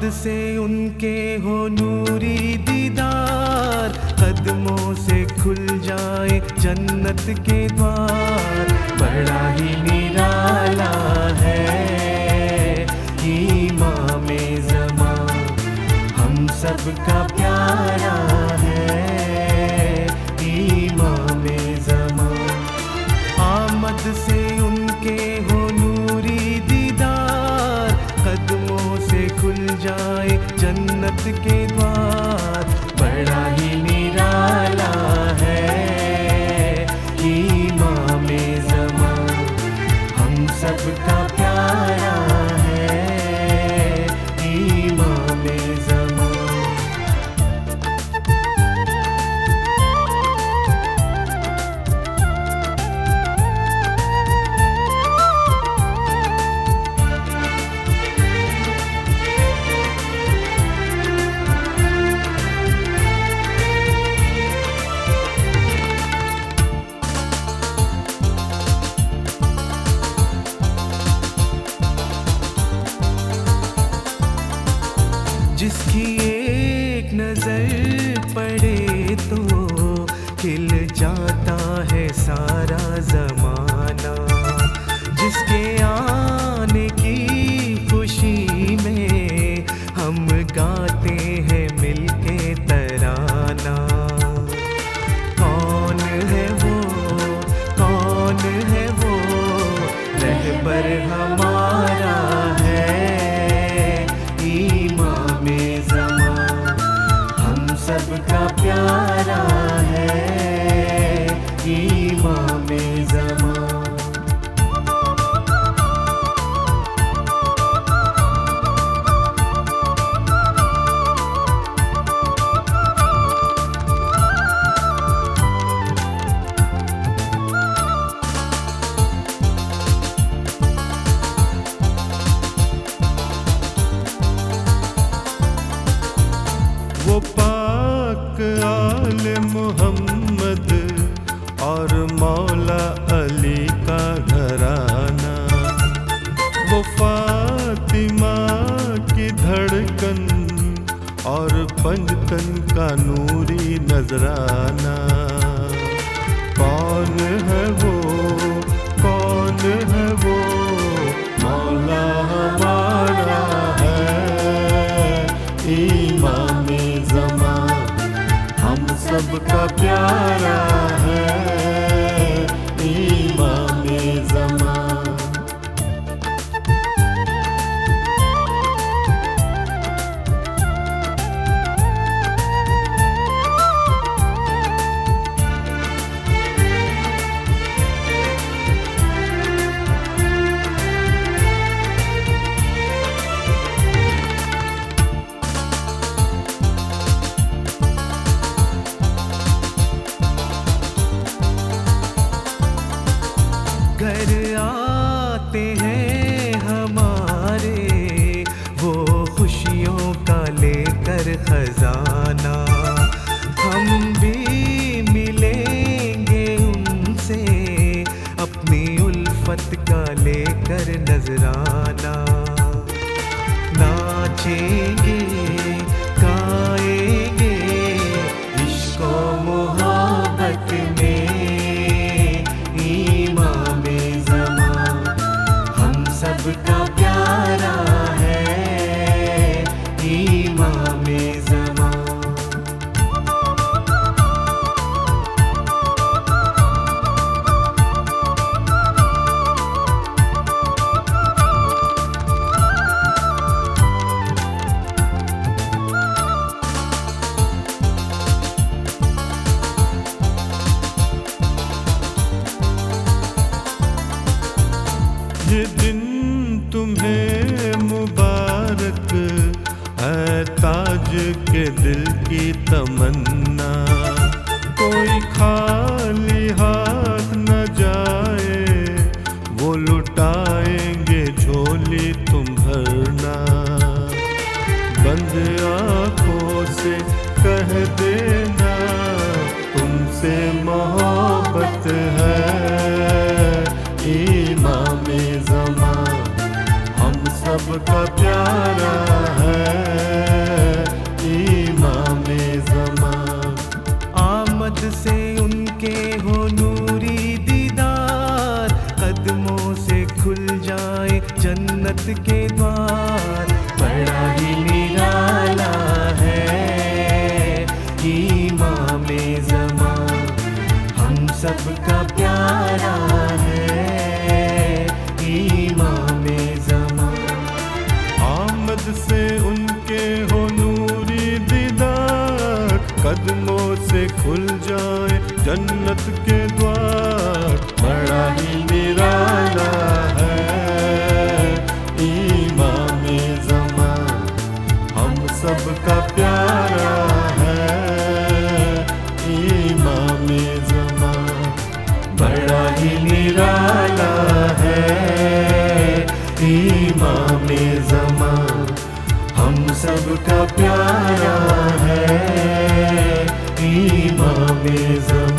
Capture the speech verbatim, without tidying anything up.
से उनके हो नूरी दीदार, कदमों से खुल जाए जन्नत के द्वार। बड़ा ही निराला है इमामे ज़मान, हम सबका प्यारा है इमामे ज़मान। आमद से उनके हो नूरी दीदार, कदमों से खुल जाए जन्नत के द्वार। बड़ा ही निराला है इमामे ज़मान, हम सबका प्यारा है इमामे ज़मान। जिसकी एक नजर पड़े तो खिल जाता है सारा जमाना। जिसके आने की खुशी में हम गाते हैं मिलके तराना। कौन है वो, कौन है वो, रहबर हमारा है इमामे ज़मान, हम सबका प्यारा है इमामे ज़मान। वो पाक आले मोहम्मद और मौला अली का घराना। वो फातिमा की धड़कन और पंजतन का नूरी नजराना। कौन है वो, कौन है वो, मौला हमारा है इमामे ज़मान, हम सबका प्यारा है इमामे ज़मान। घर आते हैं हमारे वो खुशियों का लेकर खजाना। हम भी मिलेंगे उनसे अपनी उल्फत का लेकर नजराना। नाचेंगे गाएंगे इश्क़ और मोहब्बत में सबका प्यारा है इमामे ज़मान। ये दिन तुम्हें मुबारक है, ताज के दिल की तमन्ना। कोई खाली हाथ न जाए, वो लुटाएंगे झोली तुम भरना। बंद आँखों से कह देना तुमसे मोहब्बत है इमाम सबका प्यारा है। के द्वार बड़ा ही निराला है इमामे ज़मां, हम सबका प्यारा है इमामे ज़मां। आमद से उनके हो नूरी दीदार, कदमों से खुल जाए जन्नत के द्वार, बड़ा ही निराला है इमामे ज़मां, हम सबका प्यारा है इमामे ज़मां, बड़ा ही निराला है इमामे ज़मां, हम सबका प्यारा है इमामे ज़मां।